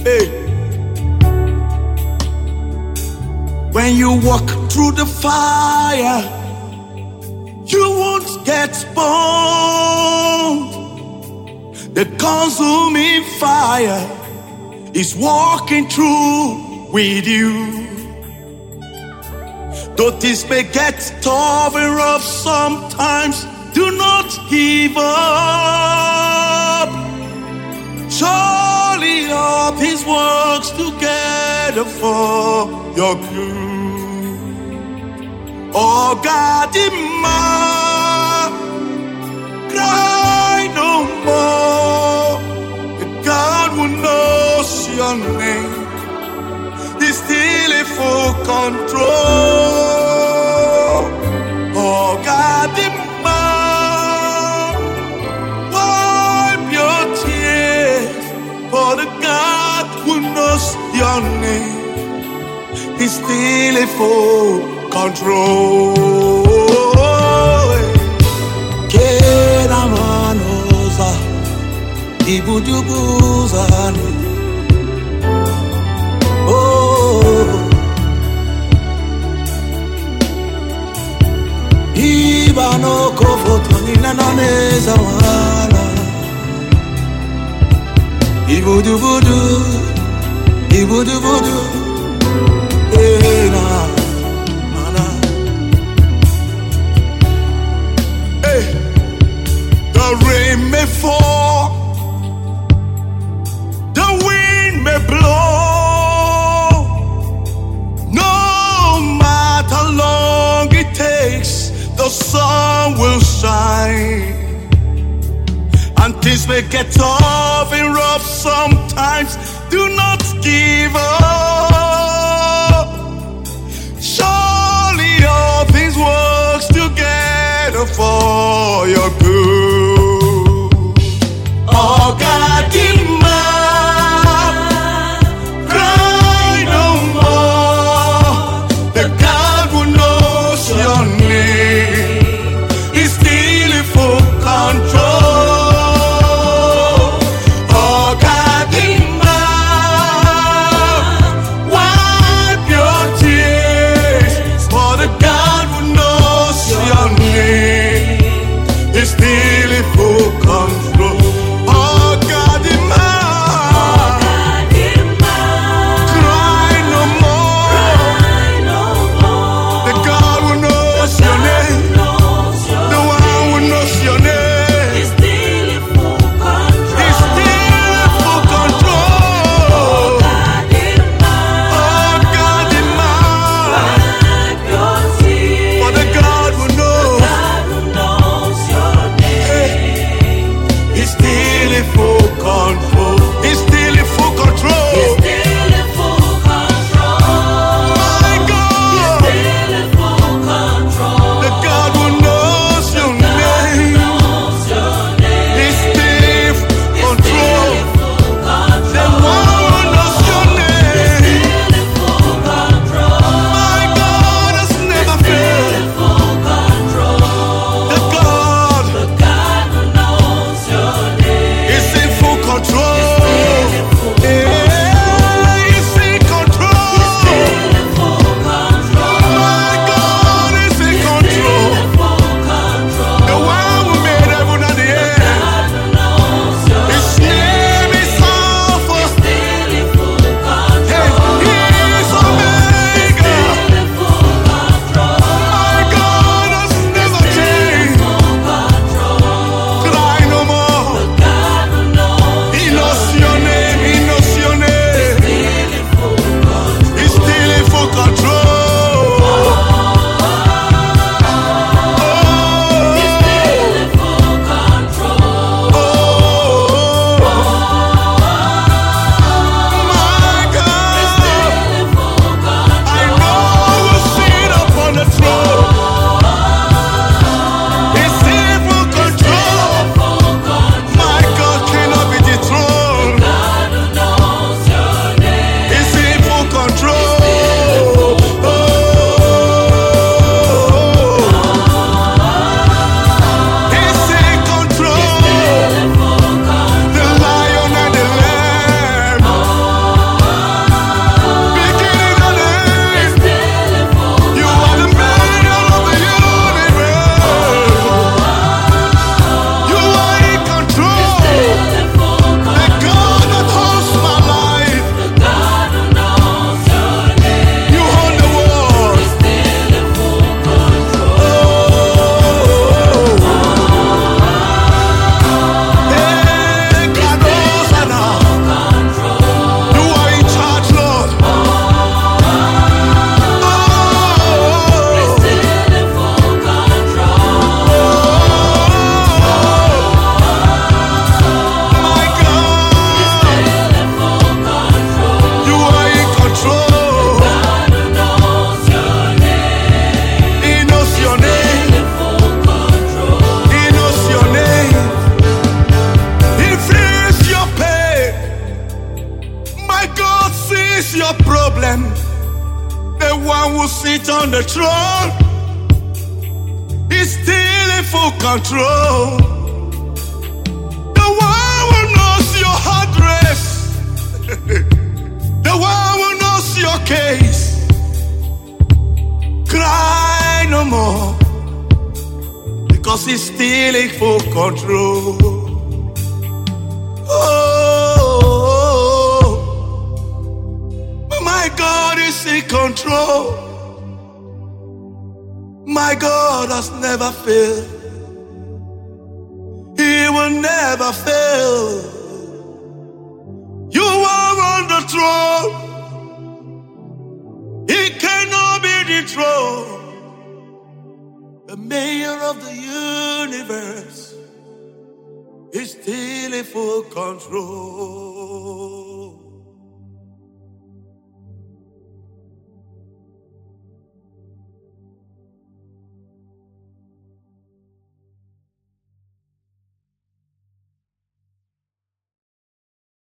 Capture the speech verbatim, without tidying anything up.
Hey. When you walk through the fire, you won't get burned. The consuming fire is walking through with you. Though this may get tough and rough sometimes, do not give up. Surely all His works together for your good. Oh God, man, cry no more. The God who knows your name is still in full control. Oh God, man, wipe your tears, for the God who knows your name is still in full control. Kena manoza, ibudubuzane. Oh, ibano kofotoni nanameza wana. Ibudubudu, ibudubudu. Hey, nah. The rain may fall, the wind may blow, no matter how long it takes, the sun will shine. And things may get tough and rough sometimes, do not give up. Surely all things work together for your good. Oh God, man, cry no more. The God who knows your name is still in full control. Oh God, man, is your problem? The one who sits on the throne is still in full control. The one who knows your address, the one who knows your case. Cry no more, because he's still in full control. Oh, my God is in control. My God has never failed. He will never fail. You are on the throne. He cannot be dethroned. The mayor of the universe is still in full control.